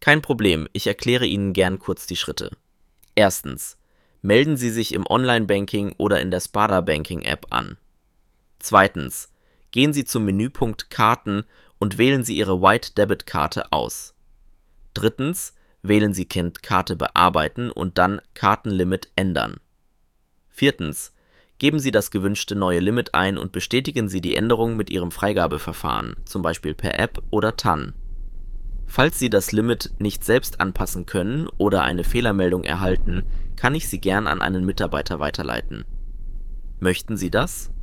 Kein Problem, ich erkläre Ihnen gern kurz die Schritte. Erstens. Melden Sie sich im Online-Banking oder in der Sparda Banking-App an. Zweitens. Gehen Sie zum Menüpunkt Karten und wählen Sie Ihre White-Debit-Karte aus. Drittens. Wählen Sie Karte bearbeiten und dann Kartenlimit ändern. Viertens. Geben Sie das gewünschte neue Limit ein und bestätigen Sie die Änderung mit Ihrem Freigabeverfahren, zum Beispiel per App oder TAN. Falls Sie das Limit nicht selbst anpassen können oder eine Fehlermeldung erhalten, kann ich Sie gern an einen Mitarbeiter weiterleiten. Möchten Sie das?